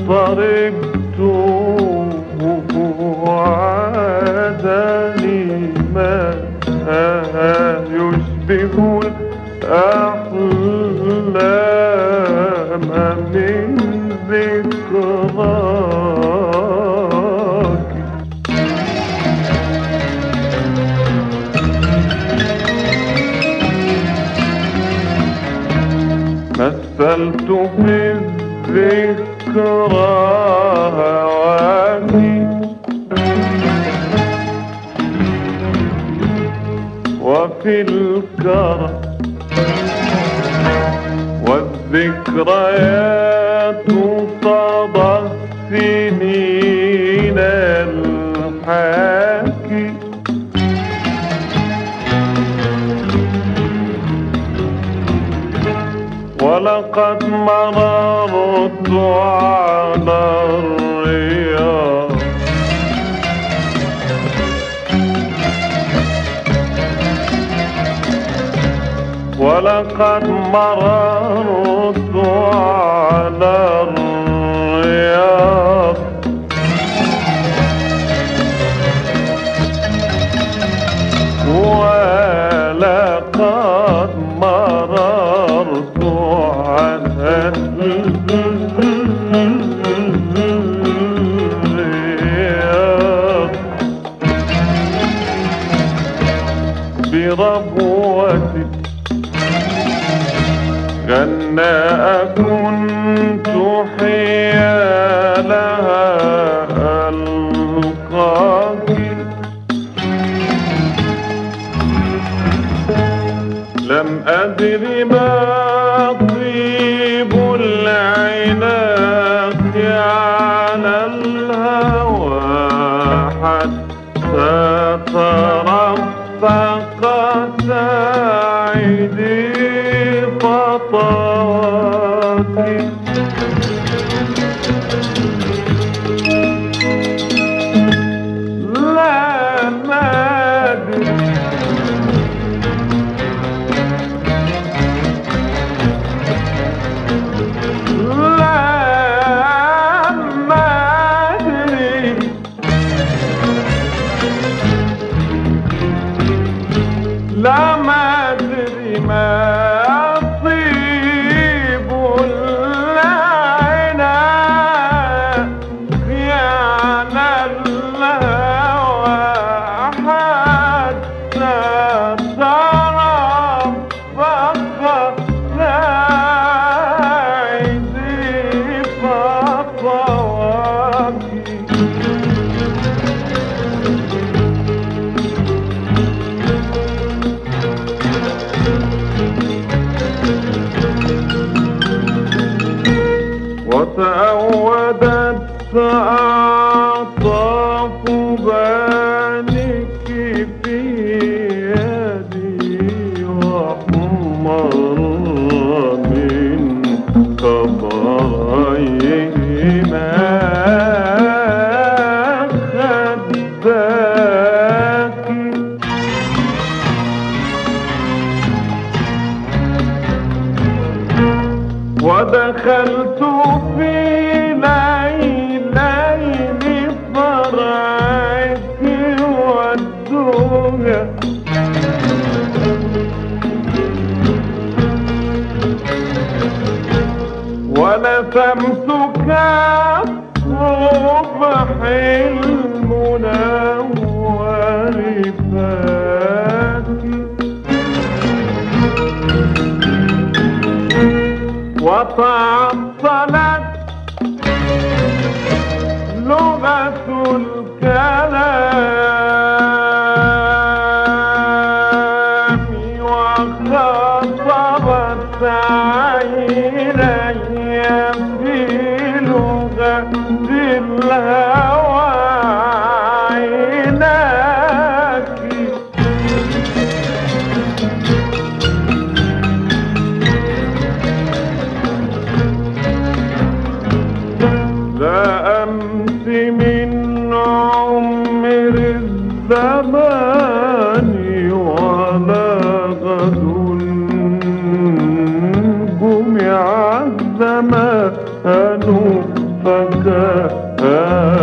طرقت وعادني ما يشبه الأحلام من ذكراك. مثلت في الذكرى هواكي وفي الكرى والذكريات صدى سنين الحاكي. ولقد مررت على الرياض ولقد مررت على الرياض ولقد مررت على الرياض بربوة غناء كنت حيالها ألقاك. لم أدر ما طيب العناق على الهوى حتى ترفق ساعدي خطاكي. لا مادري لا مادري ما طيب العناق على الهوى حتى ترفق ساعدي خطواكي. وتعودت أعطاف بانك في يدي وحمر من كبريهما خداك. ودخلت في ليلين فرعك والدنيا ولثمتك صبح المنور فاتي. وتعطلت لغة الكلام وخاطبت عيني في لغة الهوى عيناك. لا أمس من عمر الزمان ولا غد جمع الزمان فكان